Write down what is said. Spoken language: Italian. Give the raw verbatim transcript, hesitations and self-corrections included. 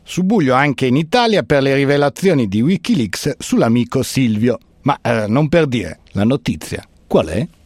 Subbuglio anche in Italia per le rivelazioni di Wikileaks sull'amico Silvio. Ma eh, non per dire, la notizia qual è?